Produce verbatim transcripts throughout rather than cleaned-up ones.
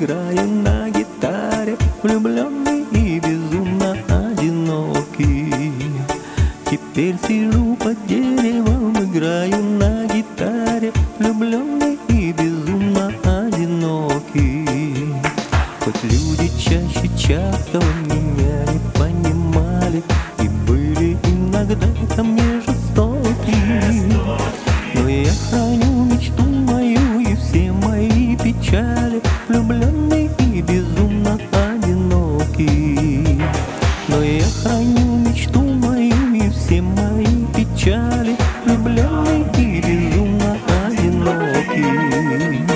играю на гитаре, влюбленный и безумно одинокий. Теперь сижу под деревом, играю на гитаре, влюбленный и безумно одинокий. Хоть люди чаще часто меня не понимали и были иногда ко мне жестоки, но я храню мечту мою и все мои печали, влюбленный и безумно одинокий. Но я храню мечту мою и все мои печали, влюбленный и безумно одинокий.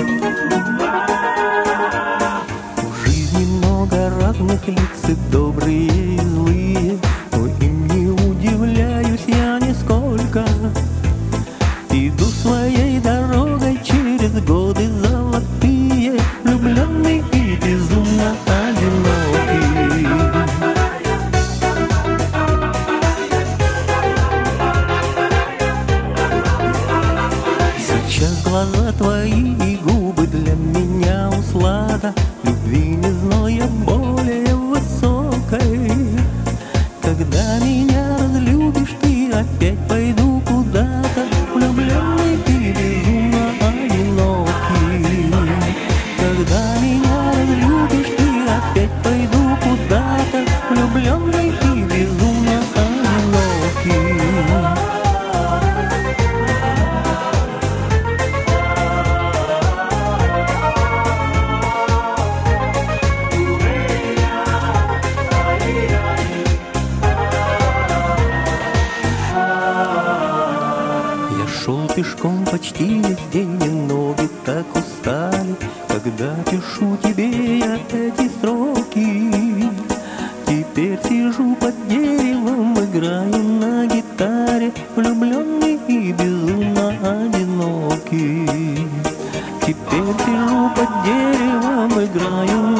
В жизни много разных лиц, и добрые, и злые, но им не удивляюсь я нисколько. Иду своей дорогой через годы золотые, влюбленный и безумно одинокий. Сейчас глаза твои и губы для меня услада, любви не зная более высокой. Когда меня разлюбишь, ты опять пойду куда-то, влюбленный и безумно одинокий. Когда меня разлюбишь, ты опять пойду куда-то, влюбленный и безумно одинокий. Шел пешком почти весь день, и ноги так устали, когда пишу тебе я эти строки. Теперь сижу под деревом, играю на гитаре, влюбленный и безумно одинокий. Теперь сижу под деревом, играю